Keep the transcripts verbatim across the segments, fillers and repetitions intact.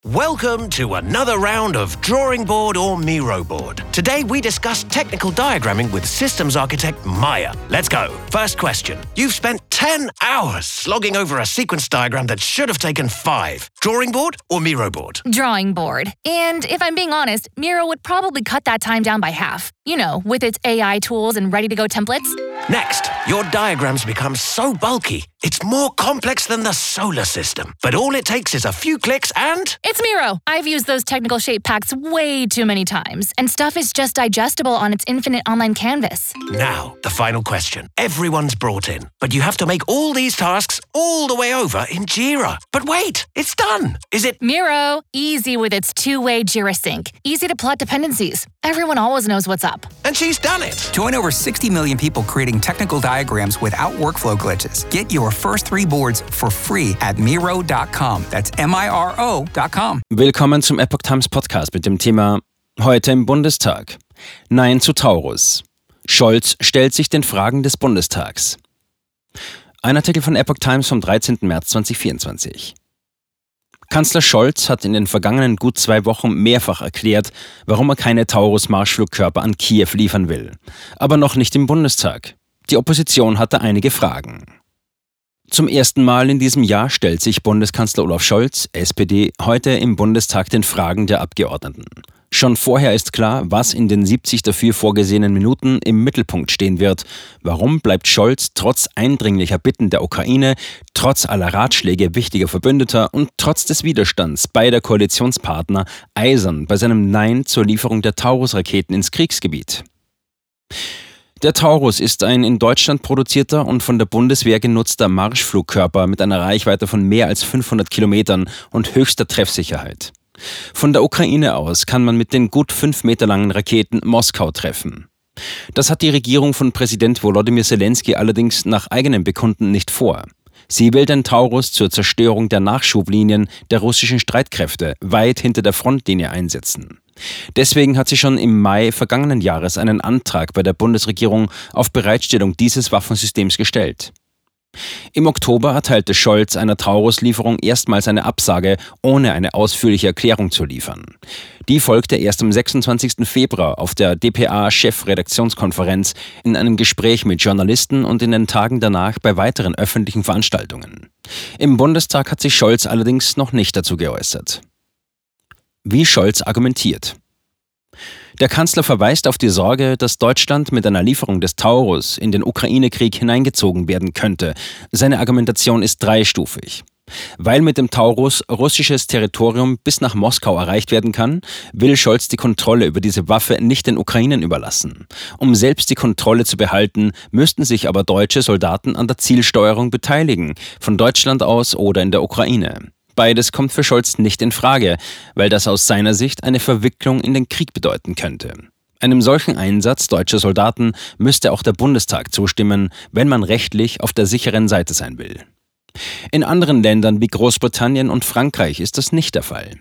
Welcome to another round of Drawing Board or Miro Board. Today we discuss technical diagramming with systems architect Maya. Let's go. First question. You've spent ten hours slogging over a sequence diagram that should have taken five. Drawing board or Miro board? Drawing board. And if I'm being honest, Miro would probably cut that time down by half. You know, with its A I tools and ready-to-go templates. Next, your diagrams become so bulky, it's more complex than the solar system. But all it takes is a few clicks and... It's Miro. I've used those technical shape packs way too many times, and stuff is just digestible on its infinite online canvas. Now, the final question. Everyone's brought in, but you have to make all these tasks all the way over in Jira. But wait, it's done. Is it... Miro, easy with its two-way Jira sync. Easy to plot dependencies. Everyone always knows what's up. And she's done it. Join over sixty million people creating technical diagrams without workflow glitches. Get your first three boards for free at Miro dot com. That's M I R O dot com. Willkommen zum Epoch Times Podcast mit dem Thema Heute im Bundestag. Nein zu Taurus. Scholz stellt sich den Fragen des Bundestags. Ein Artikel von Epoch Times vom dreizehnten März zweitausendvierundzwanzig. Kanzler Scholz hat in den vergangenen gut zwei Wochen mehrfach erklärt, warum er keine Taurus-Marschflugkörper an Kiew liefern will. Aber noch nicht im Bundestag. Die Opposition hatte einige Fragen. Zum ersten Mal in diesem Jahr stellt sich Bundeskanzler Olaf Scholz, S P D, heute im Bundestag den Fragen der Abgeordneten. Schon vorher ist klar, was in den siebzig dafür vorgesehenen Minuten im Mittelpunkt stehen wird. Warum bleibt Scholz trotz eindringlicher Bitten der Ukraine, trotz aller Ratschläge wichtiger Verbündeter und trotz des Widerstands beider Koalitionspartner eisern bei seinem Nein zur Lieferung der Taurus-Raketen ins Kriegsgebiet? Der Taurus ist ein in Deutschland produzierter und von der Bundeswehr genutzter Marschflugkörper mit einer Reichweite von mehr als fünfhundert Kilometern und höchster Treffsicherheit. Von der Ukraine aus kann man mit den gut fünf Meter langen Raketen Moskau treffen. Das hat die Regierung von Präsident Volodymyr Zelensky allerdings nach eigenem Bekunden nicht vor. Sie will den Taurus zur Zerstörung der Nachschublinien der russischen Streitkräfte weit hinter der Frontlinie einsetzen. Deswegen hat sie schon im Mai vergangenen Jahres einen Antrag bei der Bundesregierung auf Bereitstellung dieses Waffensystems gestellt. Im Oktober erteilte Scholz einer Taurus-Lieferung erstmals eine Absage, ohne eine ausführliche Erklärung zu liefern. Die folgte erst am sechsundzwanzigsten Februar auf der D P A-Chefredaktionskonferenz, in einem Gespräch mit Journalisten und in den Tagen danach bei weiteren öffentlichen Veranstaltungen. Im Bundestag hat sich Scholz allerdings noch nicht dazu geäußert. Wie Scholz argumentiert. Der Kanzler verweist auf die Sorge, dass Deutschland mit einer Lieferung des Taurus in den Ukraine-Krieg hineingezogen werden könnte. Seine Argumentation ist dreistufig. Weil mit dem Taurus russisches Territorium bis nach Moskau erreicht werden kann, will Scholz die Kontrolle über diese Waffe nicht den Ukrainern überlassen. Um selbst die Kontrolle zu behalten, müssten sich aber deutsche Soldaten an der Zielsteuerung beteiligen, von Deutschland aus oder in der Ukraine. Beides kommt für Scholz nicht in Frage, weil das aus seiner Sicht eine Verwicklung in den Krieg bedeuten könnte. Einem solchen Einsatz deutscher Soldaten müsste auch der Bundestag zustimmen, wenn man rechtlich auf der sicheren Seite sein will. In anderen Ländern wie Großbritannien und Frankreich ist das nicht der Fall.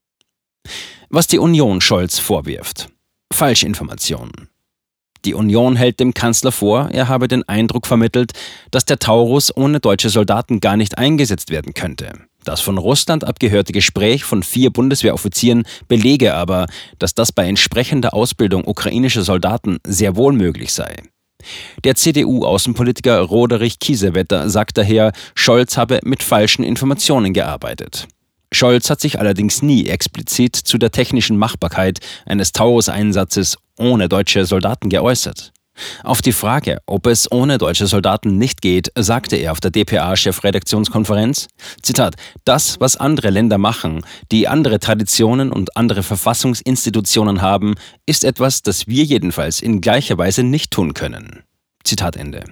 Was die Union Scholz vorwirft: Falschinformationen. Die Union hält dem Kanzler vor, er habe den Eindruck vermittelt, dass der Taurus ohne deutsche Soldaten gar nicht eingesetzt werden könnte. Das von Russland abgehörte Gespräch von vier Bundeswehroffizieren belege aber, dass das bei entsprechender Ausbildung ukrainischer Soldaten sehr wohl möglich sei. Der C D U-Außenpolitiker Roderich Kiesewetter sagt daher, Scholz habe mit falschen Informationen gearbeitet. Scholz hat sich allerdings nie explizit zu der technischen Machbarkeit eines Taurus-Einsatzes ohne deutsche Soldaten geäußert. Auf die Frage, ob es ohne deutsche Soldaten nicht geht, sagte er auf der D P A-Chefredaktionskonferenz, Zitat, das, was andere Länder machen, die andere Traditionen und andere Verfassungsinstitutionen haben, ist etwas, das wir jedenfalls in gleicher Weise nicht tun können. Zitat Ende.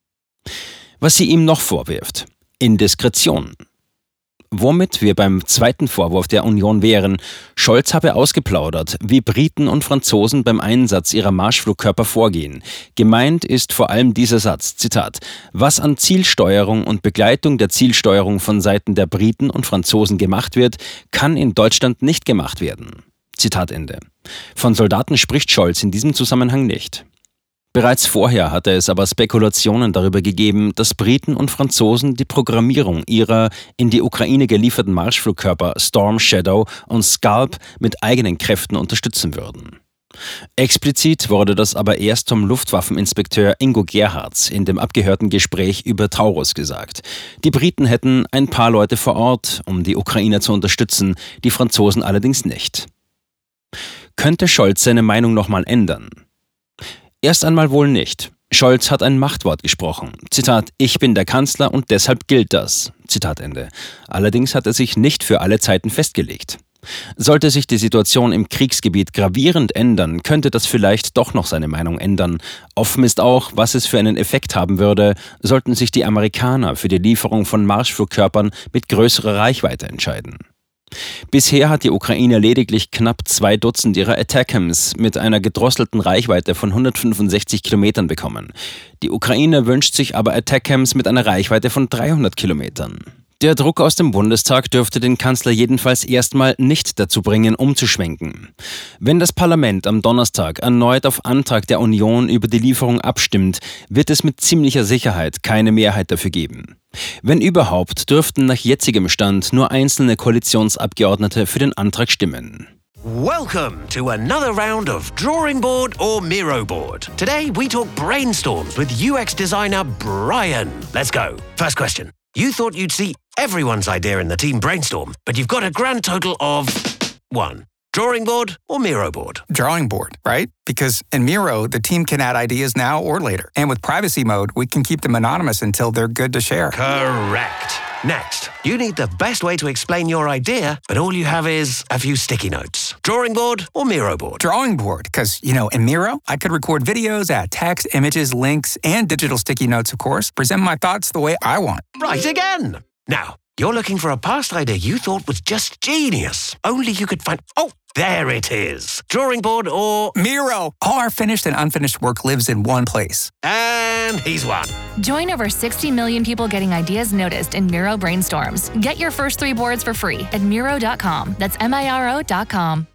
Was sie ihm noch vorwirft: Indiskretion. Womit wir beim zweiten Vorwurf der Union wären, Scholz habe ausgeplaudert, wie Briten und Franzosen beim Einsatz ihrer Marschflugkörper vorgehen. Gemeint ist vor allem dieser Satz, Zitat, was an Zielsteuerung und Begleitung der Zielsteuerung von Seiten der Briten und Franzosen gemacht wird, kann in Deutschland nicht gemacht werden. Zitat Ende. Von Soldaten spricht Scholz in diesem Zusammenhang nicht. Bereits vorher hatte es aber Spekulationen darüber gegeben, dass Briten und Franzosen die Programmierung ihrer in die Ukraine gelieferten Marschflugkörper Storm Shadow und Scalp mit eigenen Kräften unterstützen würden. Explizit wurde das aber erst vom Luftwaffeninspekteur Ingo Gerhards in dem abgehörten Gespräch über Taurus gesagt. Die Briten hätten ein paar Leute vor Ort, um die Ukrainer zu unterstützen, die Franzosen allerdings nicht. Könnte Scholz seine Meinung nochmal ändern? Erst einmal wohl nicht. Scholz hat ein Machtwort gesprochen. Zitat, ich bin der Kanzler und deshalb gilt das. Zitat Ende. Allerdings hat er sich nicht für alle Zeiten festgelegt. Sollte sich die Situation im Kriegsgebiet gravierend ändern, könnte das vielleicht doch noch seine Meinung ändern. Offen ist auch, was es für einen Effekt haben würde, sollten sich die Amerikaner für die Lieferung von Marschflugkörpern mit größerer Reichweite entscheiden. Bisher hat die Ukraine lediglich knapp zwei Dutzend ihrer Attackams mit einer gedrosselten Reichweite von hundertfünfundsechzig Kilometern bekommen. Die Ukraine wünscht sich aber Attackams mit einer Reichweite von dreihundert Kilometern. Der Druck aus dem Bundestag dürfte den Kanzler jedenfalls erstmal nicht dazu bringen, umzuschwenken. Wenn das Parlament am Donnerstag erneut auf Antrag der Union über die Lieferung abstimmt, wird es mit ziemlicher Sicherheit keine Mehrheit dafür geben. Wenn überhaupt, dürften nach jetzigem Stand nur einzelne Koalitionsabgeordnete für den Antrag stimmen. Welcome to another round of Drawing Board or Miro Board. Today we talk brainstorms with U X designer Brian. Let's go. First question. You thought you'd see everyone's idea in the team brainstorm, but you've got a grand total of one. Drawing board or Miro board? Drawing board, right? Because in Miro, the team can add ideas now or later. And with privacy mode, we can keep them anonymous until they're good to share. Correct. Next, you need the best way to explain your idea, but all you have is a few sticky notes. Drawing board or Miro board? Drawing board, because, you know, in Miro, I could record videos, add text, images, links, and digital sticky notes, of course, present my thoughts the way I want. Right again. Now, you're looking for a past idea you thought was just genius. Only you could find... Oh, there it is. Drawing board or... Miro! All our finished and unfinished work lives in one place. And he's won. Join over sixty million people getting ideas noticed in Miro brainstorms. Get your first three boards for free at Miro dot com. That's M I R O dot com.